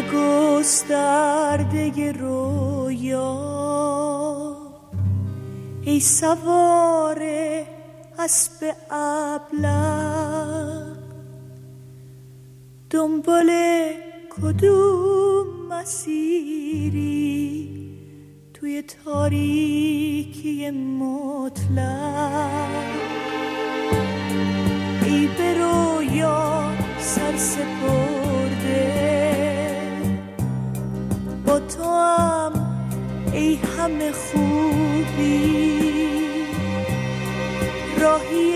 گسترده رویا، ای سوار اسب ابلق، دنبال کدوم مسیری توی تاریکی مطلق؟ ای به رویا سر سپرده، با تو هم ای همه خوبی، راهی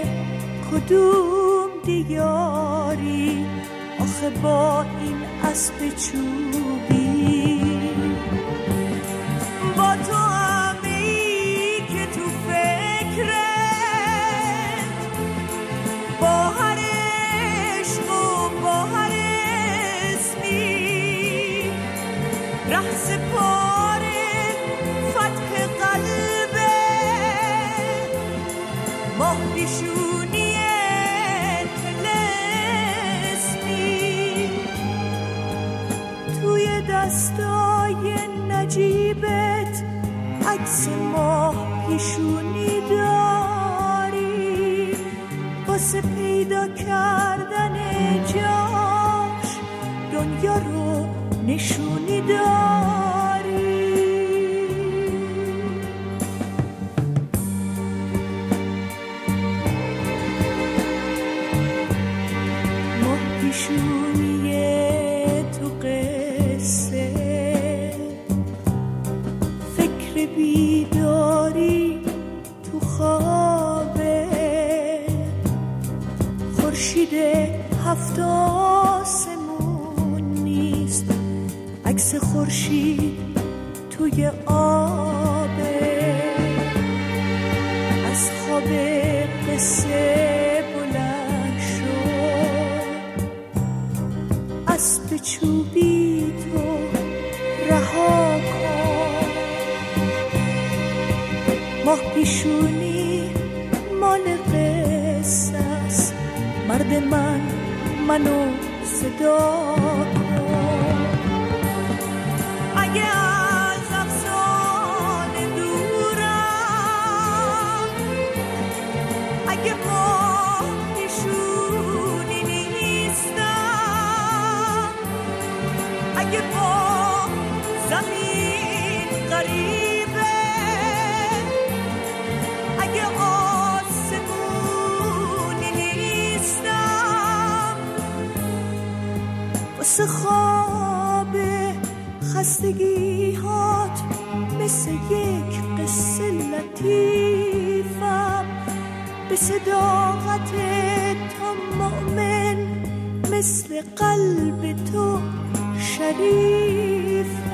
کدوم دیاری آخه با این اسب چوبی؟ با تو هم ای که تو فکرت با هر عشق و با هر اسمی، ره سپاره فتح قلبه، ماه پیشونی طلسمی، توی دستای نجیبت عکس ماه پیشونی داری، واسه پیدا کردن جاش دنیا رو نشونی داری. ماه پیشونی تو قصه، فکر بیداری تو خوابه، خورشید هفت آسمون نیست، عکس خورشید توی آبه، از خواب قصه بلند شد، اسب چوبی تو رها کن، ماه پیشونی مال قصه است، مرد منو صدا کن. اگه از افسانه دورم، اگه ماه پیشونی نیستم، اگه با زمین غریبه، اگه آسمونی نیستم، واسه خواب خستگی هات مثل یک قصه لطیفم، به صداقت تو مؤمن، مثل قلب تو شریف.